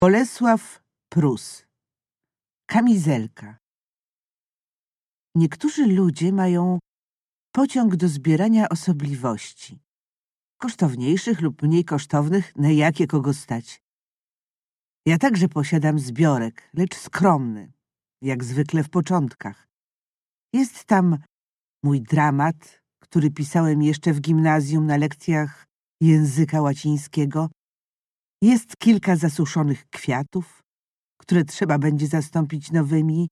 Bolesław Prus. Kamizelka. Niektórzy ludzie mają pociąg do zbierania osobliwości, kosztowniejszych lub mniej kosztownych, na jakie kogo stać. Ja także posiadam zbiorek, lecz skromny, jak zwykle w początkach. Jest tam mój dramat, który pisałem jeszcze w gimnazjum na lekcjach języka łacińskiego. Jest kilka zasuszonych kwiatów, które trzeba będzie zastąpić nowymi.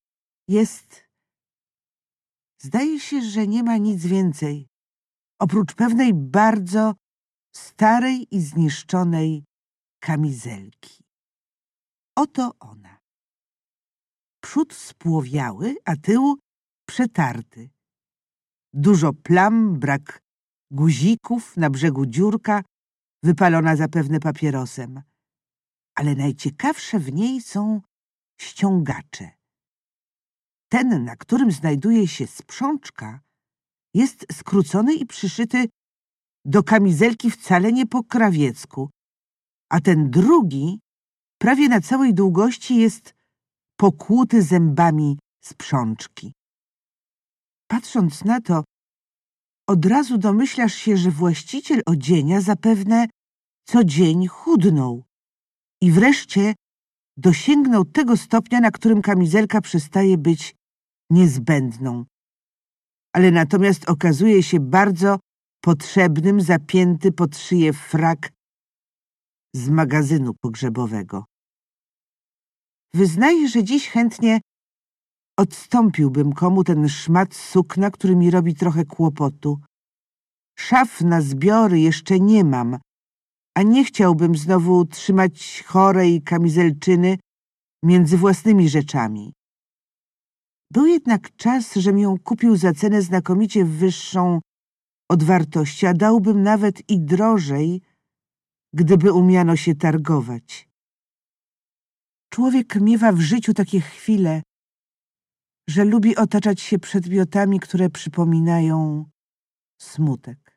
Zdaje się, że nie ma nic więcej, oprócz pewnej bardzo starej i zniszczonej kamizelki. Oto ona. Przód spłowiały, a tył przetarty. Dużo plam, brak guzików, na brzegu dziurka, wypalona zapewne papierosem. Ale najciekawsze w niej są ściągacze. Ten, na którym znajduje się sprzączka, jest skrócony i przyszyty do kamizelki wcale nie po krawiecku, a ten drugi prawie na całej długości jest pokłuty zębami sprzączki. Patrząc na to, od razu domyślasz się, że właściciel odzienia zapewne co dzień chudnął i wreszcie dosięgnął tego stopnia, na którym kamizelka przestaje być niezbędną. Ale natomiast okazuje się bardzo potrzebnym zapięty pod szyję frak z magazynu pogrzebowego. Wyznaję, że dziś chętnie odstąpiłbym komu ten szmat sukna, który mi robi trochę kłopotu. Szaf na zbiory jeszcze nie mam, a nie chciałbym znowu trzymać chorej kamizelczyny między własnymi rzeczami. Był jednak czas, żem ją kupił za cenę znakomicie wyższą od wartości, a dałbym nawet i drożej, gdyby umiano się targować. Człowiek miewa w życiu takie chwile, że lubi otaczać się przedmiotami, które przypominają smutek.